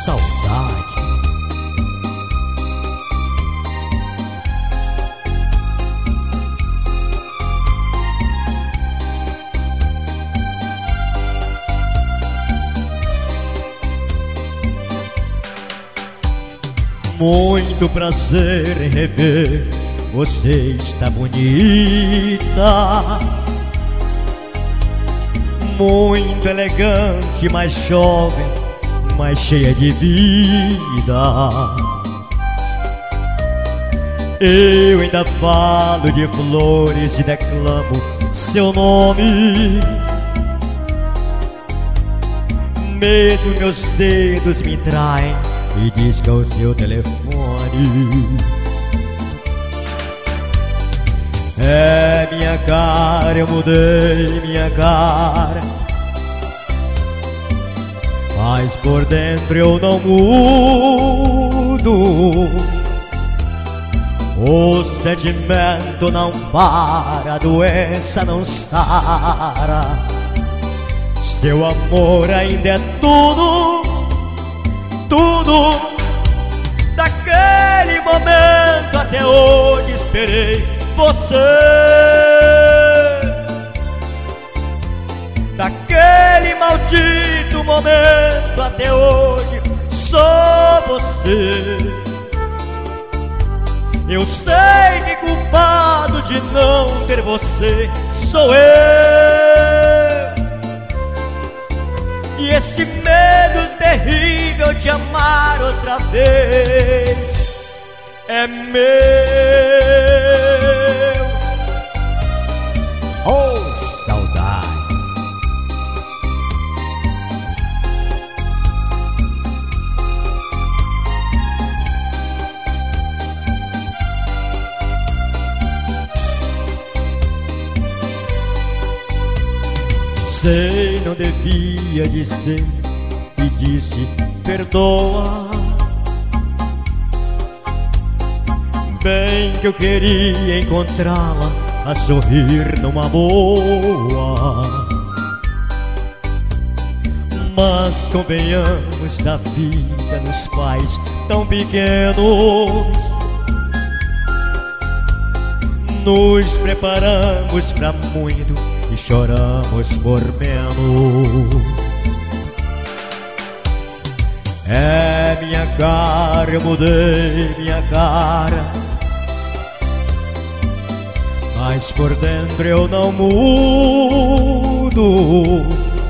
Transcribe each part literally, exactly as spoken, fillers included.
saudade. Muito prazer em rever, você está bonita, muito elegante, mais jovem, mais cheia de vida. Eu ainda falo de flores e declamo seu nome. Medo meus dedos me traem e diz que é o seu telefone. É minha cara, eu mudei minha cara, mas por dentro eu não mudo. O sentimento não para, a doença não sara. Seu amor ainda é tudo, tudo. Daquele momento até hoje esperei você. Daquele maldito momento até hoje sou você. Eu sei que culpado de não ter você sou eu. E esse medo terrível de amar outra vez é meu. Oh, saudade. Sei, não devia dizer, e disse perdoa. Bem que eu queria encontrá-la a sorrir numa boa, mas convenhamos, a vida nos faz tão pequenos. Nos preparamos pra muito e choramos por menos. É minha cara, eu mudei minha cara, mas por dentro eu não mudo.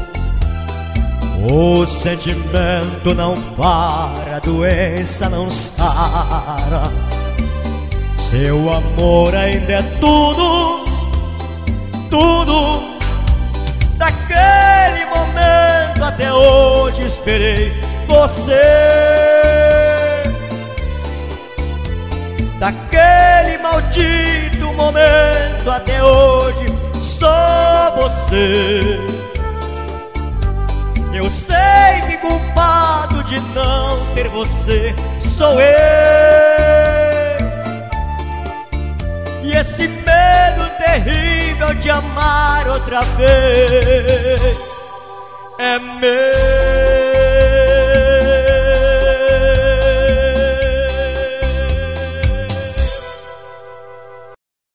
O sentimento não para, a doença não sara. Seu amor ainda é tudo, tudo. Daquele momento até hoje esperei você. Daquele maldito momento até hoje sou você. Eu sei que culpado de não ter você sou eu. E esse medo terrível de amar outra vez é meu.